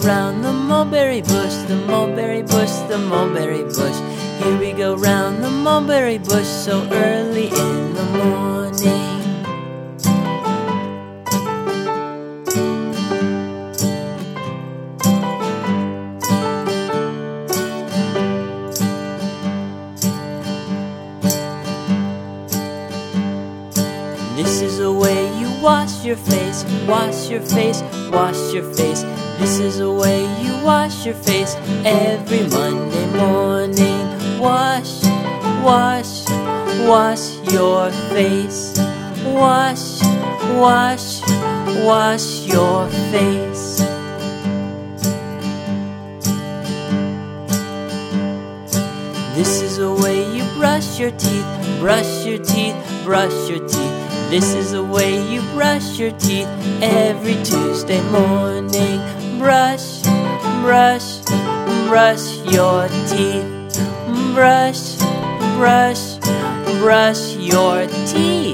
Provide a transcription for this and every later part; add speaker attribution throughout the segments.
Speaker 1: round the mulberry bush, the mulberry bush, the mulberry bush. Here we go round the mulberry bush so early in the morning. This is the way you wash your face, wash your face, wash your face. This is the way you wash your face every Monday morning. Wash, wash, wash your face. Wash, wash, wash your face. This is the way you brush your teeth, brush your teeth, brush your teeth. This is the way you brush your teeth every Tuesday morning. Brush, brush, brush your teeth. Brush, brush, brush your teeth.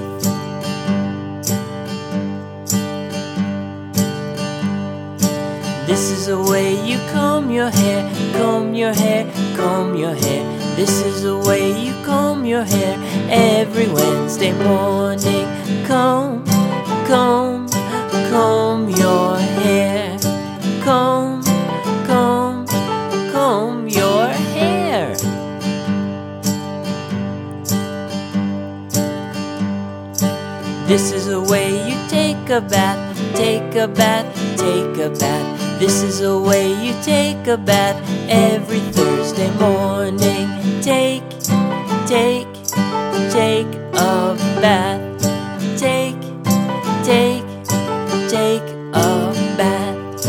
Speaker 1: This is the way you comb your hair, comb your hair, comb your hair. This is the way you comb your hair every Wednesday morning. Comb, comb, comb your hair. Comb, comb, comb your hair. This is the way you take a bath, take a bath, take a bath. This is the way you take a bath every Thursday morning. Take, take, take a bath. Take, take, take a bath.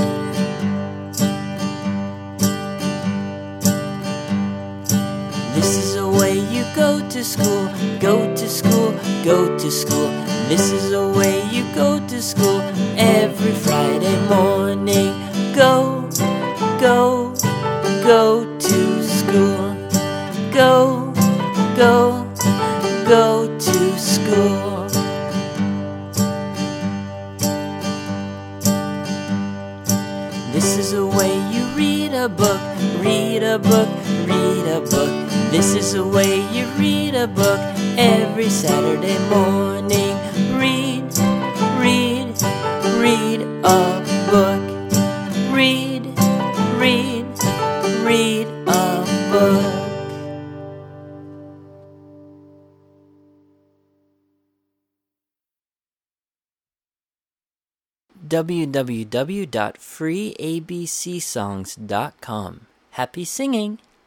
Speaker 1: This is the way you go to school, go to school, go to school. This is the way you go to school every Friday morning. Go, go, go to school. Go, go, go to school. This is the way you read a book, read a book, read a book. This is the way you read a book every Saturday morning. Read, read, read a book. Read, read, read a book. www.freeabcsongs.com. Happy singing!